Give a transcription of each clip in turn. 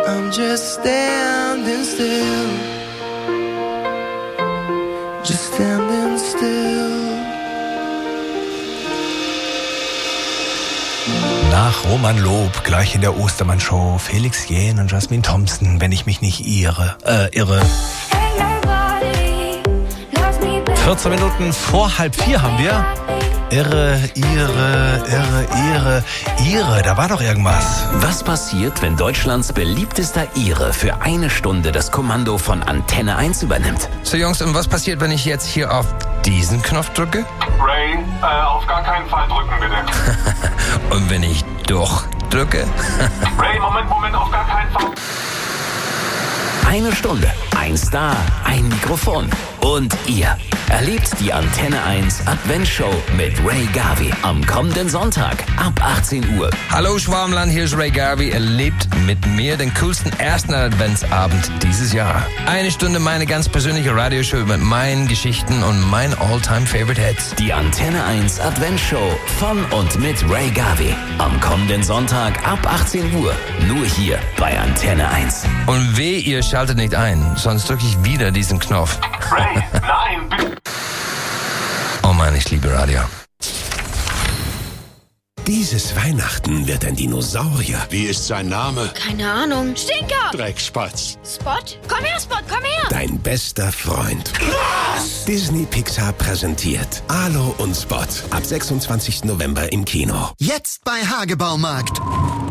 I'm just standing still. Just standing still. Nach Roman Lob, gleich in der Ostermann-Show, Felix Jähn und Jasmine Thompson, wenn ich mich nicht irre. 14 Minuten vor 3:30 haben wir. Irre, da war doch irgendwas. Was passiert, wenn Deutschlands beliebtester Ire für eine Stunde das Kommando von Antenne 1 übernimmt? So Jungs, und was passiert, wenn ich jetzt hier auf diesen Knopf drücke? Ray, auf gar keinen Fall drücken, bitte. Und wenn ich doch drücke? Ray, Moment, auf gar keinen Fall. Eine Stunde, ein Star, ein Mikrofon und ihr. Erlebt die Antenne 1 Adventshow mit Ray Garvey am kommenden Sonntag ab 18 Uhr. Hallo Schwarmland, hier ist Ray Garvey. Erlebt mit mir den coolsten ersten Adventsabend dieses Jahr. Eine Stunde meine ganz persönliche Radioshow mit meinen Geschichten und meinen All-Time-Favorite-Hits. Die Antenne 1 Adventshow von und mit Ray Garvey am kommenden Sonntag ab 18 Uhr. Nur hier bei Antenne 1. Und weh, ihr schaltet nicht ein, sonst drücke ich wieder diesen Knopf. Ray, nein, bitte. Oh Mann, ich liebe Radio. Dieses Weihnachten wird ein Dinosaurier. Wie ist sein Name? Keine Ahnung. Stinker! Dreckspatz. Spot? Komm her, Spot, komm her! Dein bester Freund. Was? Disney Pixar präsentiert Arlo und Spot. Ab 26. November im Kino. Jetzt bei Hagebaumarkt.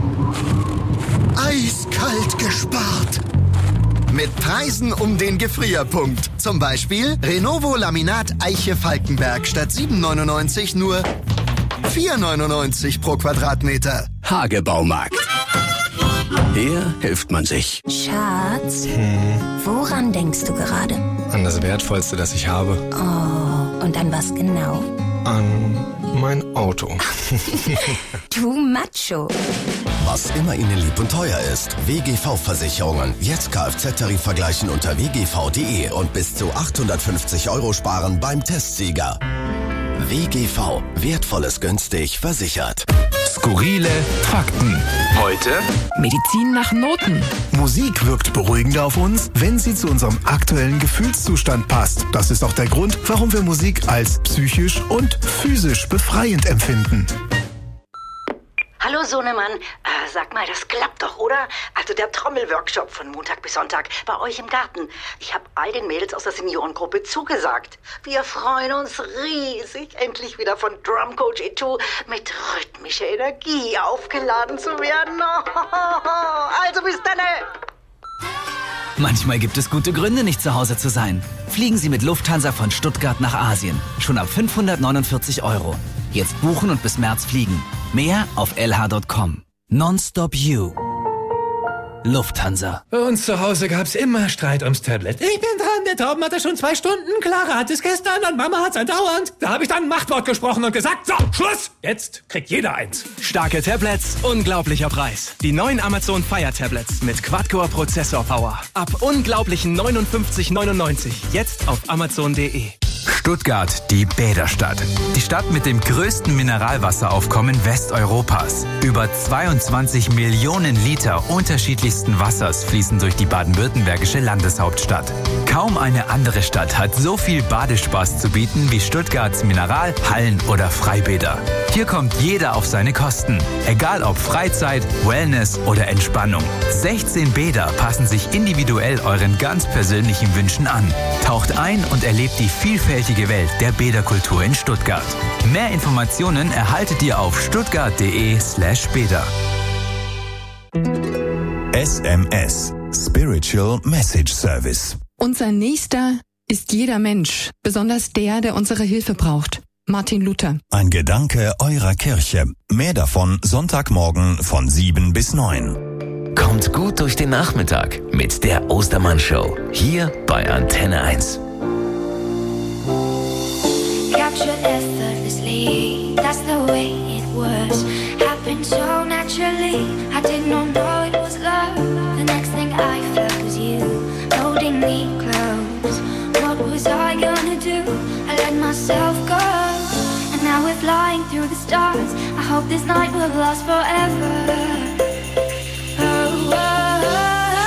Eiskalt gespart. Mit Preisen um den Gefrierpunkt. Zum Beispiel Renovo Laminat Eiche Falkenberg statt 7,99 nur 4,99 pro Quadratmeter. Hagebaumarkt. Hier hilft man sich. Schatz, woran denkst du gerade? An das Wertvollste, das ich habe. Oh, und an was genau? An mein Auto. Du Macho. Was immer Ihnen lieb und teuer ist. WGV-Versicherungen. Jetzt Kfz-Tarif vergleichen unter wgv.de und bis zu 850 € sparen beim Testsieger. WGV. Wertvolles günstig versichert. Skurrile Fakten. Heute Medizin nach Noten. Musik wirkt beruhigender auf uns, wenn sie zu unserem aktuellen Gefühlszustand passt. Das ist auch der Grund, warum wir Musik als psychisch und physisch befreiend empfinden. Hallo Sohnemann, sag mal, das klappt doch, oder? Also der Trommelworkshop von Montag bis Sonntag bei euch im Garten. Ich habe all den Mädels aus der Seniorengruppe zugesagt. Wir freuen uns riesig, endlich wieder von Drumcoach Etu mit rhythmischer Energie aufgeladen zu werden. Also bis dann. Manchmal gibt es gute Gründe, nicht zu Hause zu sein. Fliegen Sie mit Lufthansa von Stuttgart nach Asien. Schon ab 549 €. Jetzt buchen und bis März fliegen. Mehr auf lh.com. Nonstop You. Lufthansa. Bei uns zu Hause gab's immer Streit ums Tablet. Ich bin dran, der Torben hat es schon 2 Stunden, Clara hat es gestern und Mama hat's andauernd. Da habe ich dann ein Machtwort gesprochen und gesagt, so, Schluss! Jetzt kriegt jeder eins. Starke Tablets, unglaublicher Preis. Die neuen Amazon Fire Tablets mit Quad-Core Prozessor Power. Ab unglaublichen 59,99. Jetzt auf amazon.de. Stuttgart, die Bäderstadt. Die Stadt mit dem größten Mineralwasseraufkommen Westeuropas. Über 22 Millionen Liter unterschiedlichsten Wassers fließen durch die baden-württembergische Landeshauptstadt. Kaum eine andere Stadt hat so viel Badespaß zu bieten wie Stuttgarts Mineral-, Hallen- oder Freibäder. Hier kommt jeder auf seine Kosten. Egal ob Freizeit, Wellness oder Entspannung. 16 Bäder passen sich individuell euren ganz persönlichen Wünschen an. Taucht ein und erlebt die vielfältige Welt der Bäderkultur in Stuttgart. Mehr Informationen erhaltet ihr auf stuttgart.de/Bäder. SMS Spiritual Message Service. Unser Nächster ist jeder Mensch, besonders der unsere Hilfe braucht. Martin Luther. Ein Gedanke eurer Kirche. Mehr davon Sonntagmorgen von 7 bis 9. Kommt gut durch den Nachmittag mit der Ostermann-Show. Hier bei Antenne 1. Captured effortlessly, that's the way it was. Happened so naturally, I did not know it was love. The next thing I felt was you, holding me close. What was I gonna do? I let myself go. And now we're flying through the stars. I hope this night will last forever. Oh, oh, oh.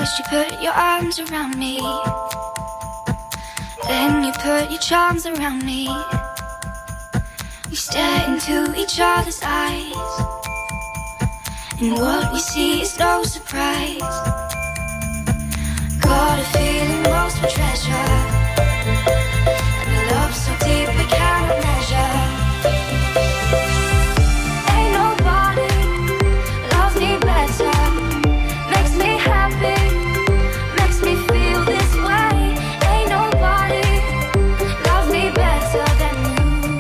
First you put your arms around me, then you put your charms around me. We stare into each other's eyes, and what we see is no surprise. Got a feeling lost for treasure, and a love so deep we cannot measure. Ain't nobody loves me better, makes me happy, makes me feel this way. Ain't nobody loves me better than you.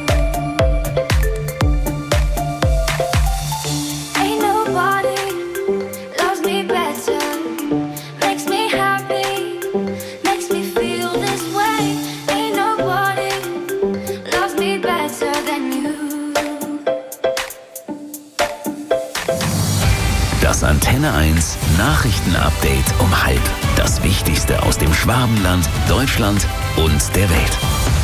Ain't nobody loves me better, makes me happy, makes me feel this way. Ain't nobody loves me better than you. Das Antenne 1 Nachrichtenupdate um 12:30. Das Wichtigste aus dem Schwabenland, Deutschland und der Welt.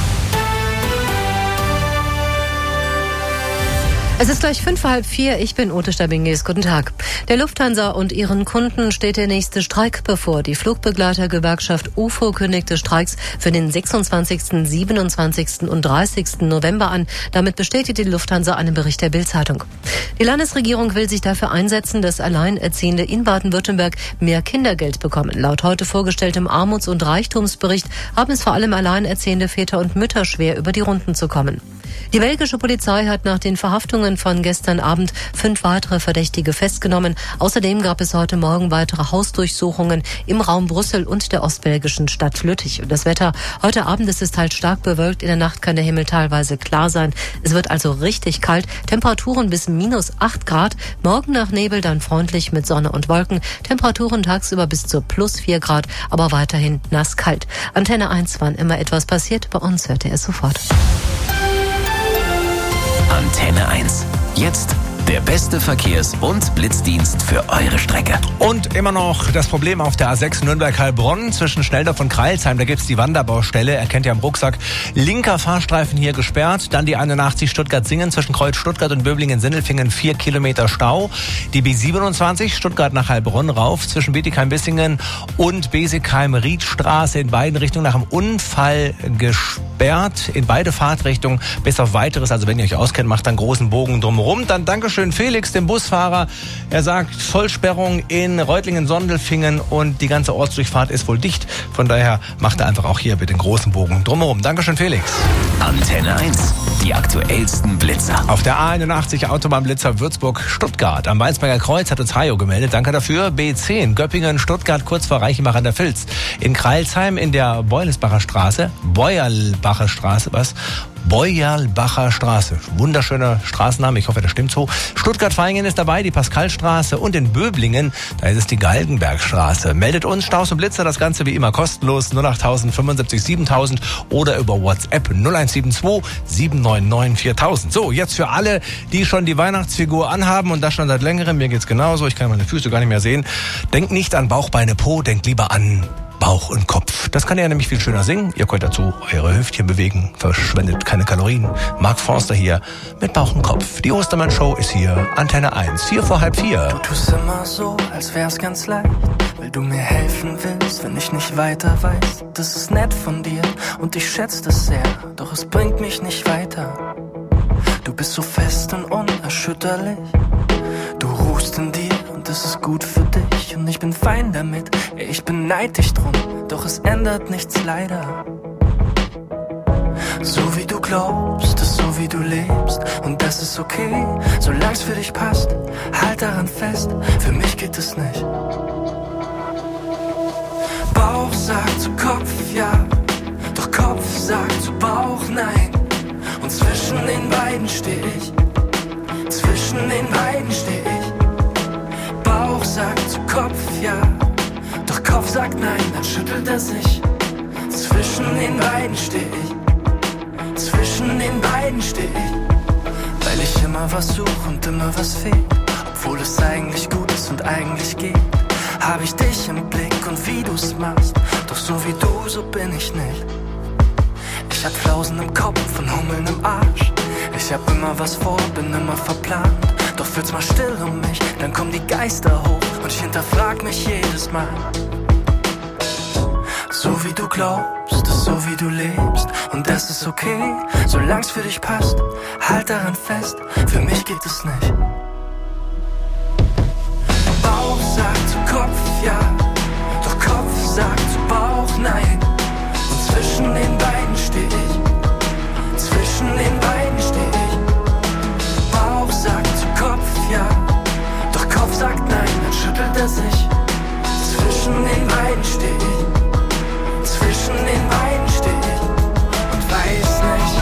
Es ist gleich 3:55. Ich bin Ute Stabingis. Guten Tag. Der Lufthansa und ihren Kunden steht der nächste Streik bevor. Die Flugbegleitergewerkschaft UFO kündigte Streiks für den 26., 27. und 30. November an. Damit bestätigt die Lufthansa einen Bericht der Bild-Zeitung. Die Landesregierung will sich dafür einsetzen, dass Alleinerziehende in Baden-Württemberg mehr Kindergeld bekommen. Laut heute vorgestelltem Armuts- und Reichtumsbericht haben es vor allem alleinerziehende Väter und Mütter schwer, über die Runden zu kommen. Die belgische Polizei hat nach den Verhaftungen von gestern Abend 5 weitere Verdächtige festgenommen. Außerdem gab es heute Morgen weitere Hausdurchsuchungen im Raum Brüssel und der ostbelgischen Stadt Lüttich. Und das Wetter: heute Abend ist es teils stark bewölkt, in der Nacht kann der Himmel teilweise klar sein. Es wird also richtig kalt, Temperaturen bis -8 Grad. Morgen nach Nebel dann freundlich mit Sonne und Wolken. Temperaturen tagsüber bis zu +4 Grad, aber weiterhin nasskalt. Antenne 1, wann immer etwas passiert, bei uns hört ihr es sofort. Antenne 1. Jetzt der beste Verkehrs- und Blitzdienst für eure Strecke. Und immer noch das Problem auf der A6 Nürnberg-Heilbronn zwischen Schnelldorf und Kreilsheim. Da gibt's die Wanderbaustelle, erkennt ihr am Rucksack. Linker Fahrstreifen hier gesperrt. Dann die 81 Stuttgart-Singen zwischen Kreuz Stuttgart und Böblingen-Sindelfingen 4 Kilometer Stau. Die B27 Stuttgart nach Heilbronn rauf zwischen Bietigheim-Bissingen und Besigheim-Riedstraße in beiden Richtungen nach einem Unfall gesperrt. In beide Fahrtrichtungen bis auf Weiteres. Also wenn ihr euch auskennt, macht dann großen Bogen drumherum. Dann Dankeschön Felix, dem Busfahrer. Er sagt, Vollsperrung in Reutlingen-Sondelfingen und die ganze Ortsdurchfahrt ist wohl dicht. Von daher macht er einfach auch hier mit den großen Bogen drumherum. Dankeschön, Felix. Antenne 1, die aktuellsten Blitzer. Auf der A81 Autobahnblitzer Würzburg-Stuttgart. Am Weinsberger Kreuz hat uns Hajo gemeldet. Danke dafür. B10 Göppingen-Stuttgart kurz vor Reichenbach an der Vils. In Kreilsheim in der Beuerlbacher Straße. Beuerlbacher Straße. Wunderschöner Straßenname, ich hoffe, das stimmt so. Stuttgart-Vaihingen ist dabei, die Pascalstraße, und in Böblingen, da ist es die Galgenbergstraße. Meldet uns Staus und Blitzer, das Ganze wie immer kostenlos, 08000 75 7000 oder über WhatsApp 0172 799 4000. So, jetzt für alle, die schon die Weihnachtsfigur anhaben und das schon seit längerem, mir geht's genauso, ich kann meine Füße gar nicht mehr sehen. Denkt nicht an Bauch, Beine, Po, denkt lieber an Bauch und Kopf. Das kann er nämlich viel schöner singen. Ihr könnt dazu eure Hüftchen bewegen, verschwendet keine Kalorien. Mark Forster hier mit Bauch und Kopf. Die Ostermann-Show ist hier, Antenne 1, 3:45. Du tust immer so, als wär's ganz leicht, weil du mir helfen willst, wenn ich nicht weiter weiß. Das ist nett von dir und ich schätze das sehr, doch es bringt mich nicht weiter. Du bist so fest und unerschütterlich. Du ruhst in dir und das ist gut für dich. Und ich bin fein damit, ich beneid dich drum, doch es ändert nichts leider. So wie du glaubst, ist so wie du lebst. Und das ist okay, solang's für dich passt. Halt daran fest, für mich geht es nicht. Bauch sagt zu Kopf ja, doch Kopf sagt zu Bauch nein. Und zwischen den beiden steh ich, zwischen den beiden steh ich. Bauch sagt zu Kopf ja, doch Kopf sagt nein, dann schüttelt er sich. Zwischen den beiden steh ich, zwischen den beiden steh ich. Weil ich immer was such und immer was fehlt, obwohl es eigentlich gut ist und eigentlich geht. Hab ich dich im Blick und wie du's machst, doch so wie du, so bin ich nicht. Ich hab Flausen im Kopf und Hummeln im Arsch. Ich hab immer was vor, bin immer verplant. Doch wird's mal still um mich, dann kommen die Geister hoch und ich hinterfrag mich jedes Mal. so wie du glaubst, ist so wie du lebst. Und das ist okay, solang's für dich passt. Halt daran fest, für mich geht es nicht. Bauch sagt zu Kopf ja, doch Kopf sagt zu Bauch nein. Und zwischen den beiden steh ich, zwischen den beiden steh ich. Bauch sagt zu Kopf ja, doch Kopf sagt nein, dann schüttelt er sich. Zwischen den beiden steh ich, zwischen den beiden steh ich und weiß nicht.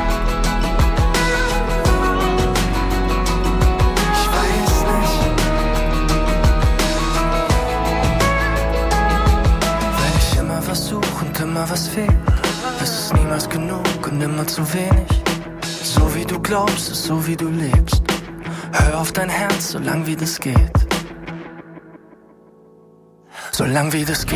Ich weiß nicht. Weil ich immer was such und immer was fehlt, ist es niemals genug und immer zu wenig. So wie du glaubst, ist so wie du lebst. Hör auf dein Herz, solang wie das geht. Solang wie das geht.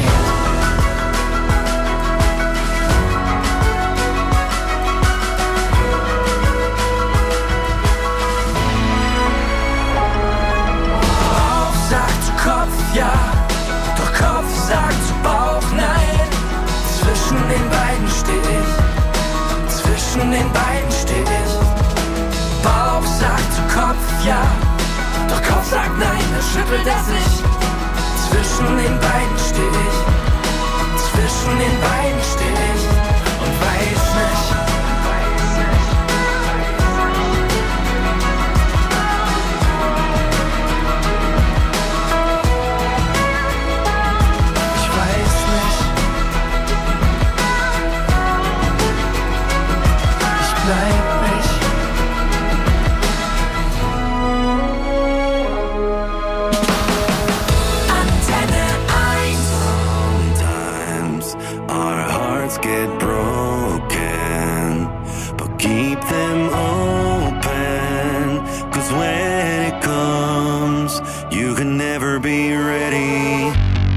Bauch sagt zu Kopf ja, doch Kopf sagt zu Bauch nein. Zwischen den beiden steh ich, zwischen den beiden steh ich. Bauch sagt zu Kopf ja, doch Kopf sagt nein, dann schüttelt er sich. Zwischen den beiden steh ich, zwischen den beiden steh ich und weiß nicht. Ich weiß nicht. Ich bleib nicht. Get broken, but keep them open, 'cause when it comes, you can never be ready.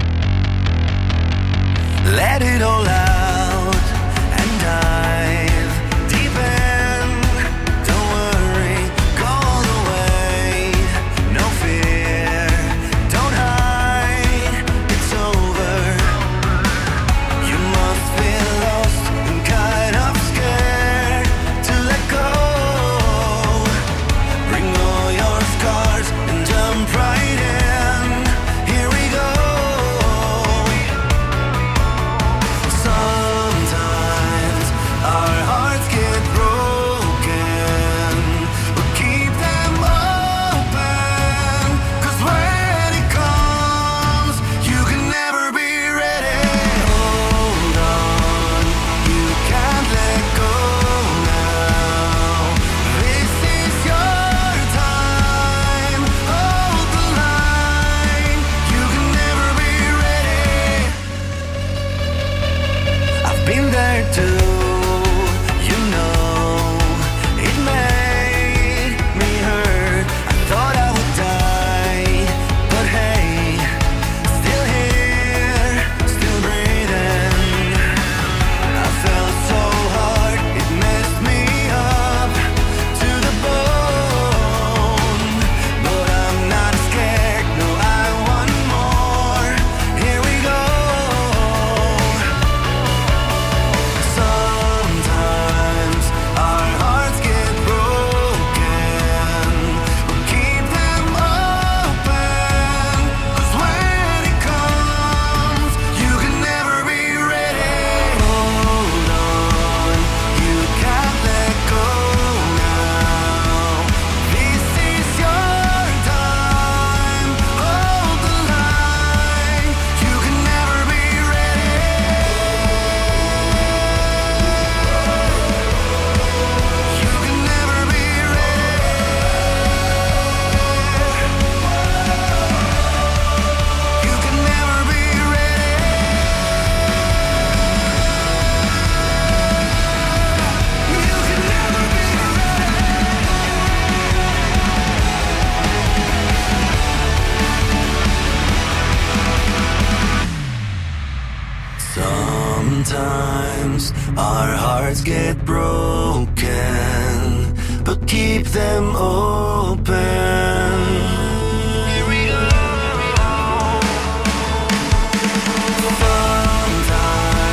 Let it all out and dive deep in. Don't worry, go all the way. No fear, don't hide, it's over. You must feel lost and kind of scared to let go. Bring all your scars and jump right in. Here we go. Sometimes our hearts get broken, but keep them open, 'cause when it comes, you can never be ready. Hold on, you can't let go now. This is your time. Hold the line. You can never be ready. I've been there too. You know, it made me hurt. I thought I would die, but hey, still here, still breathing. I felt so hard, it messed me up to the bone. But I'm not scared, no, I want more. Here we go. Sometimes our hearts get broken, but keep them open, 'cause when it comes, you can never be ready. Hold on, you can't let go now. This is your time. Hold the line. You can never be ready. You can never be ready. You can never be ready. You can never be Sometimes our hearts get broken, but keep them open. Here we go. Sometimes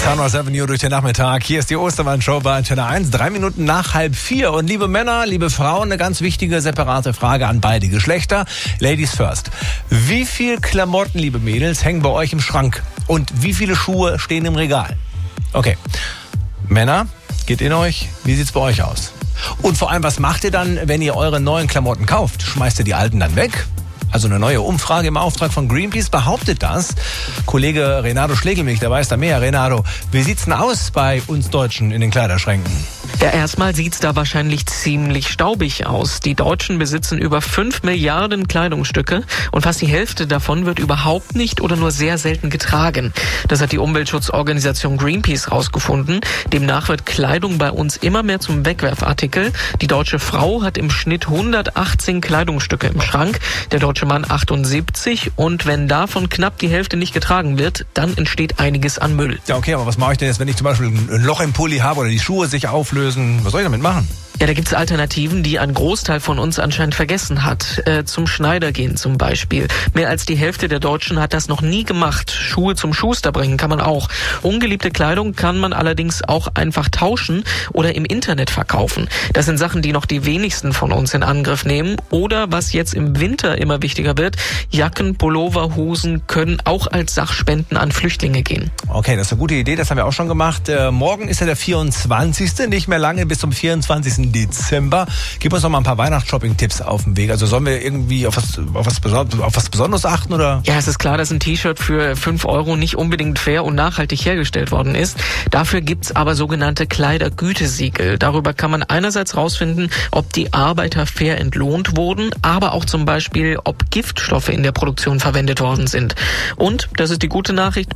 Sunrise Avenue durch den Nachmittag. Hier ist die Ostermann-Show bei Antenne 1. 3 Minuten nach 3:30. Und liebe Männer, liebe Frauen, eine ganz wichtige separate Frage an beide Geschlechter. Ladies first. Wie viel Klamotten, liebe Mädels, hängen bei euch im Schrank? Und wie viele Schuhe stehen im Regal? Okay. Männer, geht in euch. Wie sieht's bei euch aus? Und vor allem, was macht ihr dann, wenn ihr eure neuen Klamotten kauft? Schmeißt ihr die alten dann weg? Also eine neue Umfrage im Auftrag von Greenpeace behauptet das. Kollege Renato Schlegelmilch, der weiß da mehr. Renato, wie sieht's denn aus bei uns Deutschen in den Kleiderschränken? Ja, erstmal sieht's da wahrscheinlich ziemlich staubig aus. Die Deutschen besitzen über 5 Milliarden Kleidungsstücke und fast die Hälfte davon wird überhaupt nicht oder nur sehr selten getragen. Das hat die Umweltschutzorganisation Greenpeace rausgefunden. Demnach wird Kleidung bei uns immer mehr zum Wegwerfartikel. Die deutsche Frau hat im Schnitt 118 Kleidungsstücke im Schrank, der deutsche Mann 78 und wenn davon knapp die Hälfte nicht getragen wird, dann entsteht einiges an Müll. Ja, okay, aber was mache ich denn jetzt, wenn ich zum Beispiel ein Loch im Pulli habe oder die Schuhe sich auflösen? Was soll ich damit machen? Ja, da gibt's Alternativen, die ein Großteil von uns anscheinend vergessen hat. Zum Schneider gehen zum Beispiel. Mehr als die Hälfte der Deutschen hat das noch nie gemacht. Schuhe zum Schuster bringen kann man auch. Ungeliebte Kleidung kann man allerdings auch einfach tauschen oder im Internet verkaufen. Das sind Sachen, die noch die wenigsten von uns in Angriff nehmen. Oder was jetzt im Winter immer wichtiger wird, Jacken, Pullover, Hosen können auch als Sachspenden an Flüchtlinge gehen. Okay, das ist eine gute Idee, das haben wir auch schon gemacht. Morgen ist ja der 24. Nicht mehr lange bis zum 24. Dezember. Gib uns noch mal ein paar Weihnachts-Shopping-Tipps auf den Weg. Also sollen wir irgendwie auf was Besonderes achten, oder? Ja, es ist klar, dass ein T-Shirt für 5 € nicht unbedingt fair und nachhaltig hergestellt worden ist. Dafür gibt's aber sogenannte Kleidergütesiegel. Darüber kann man einerseits rausfinden, ob die Arbeiter fair entlohnt wurden, aber auch zum Beispiel, ob Giftstoffe in der Produktion verwendet worden sind. Und, das ist die gute Nachricht,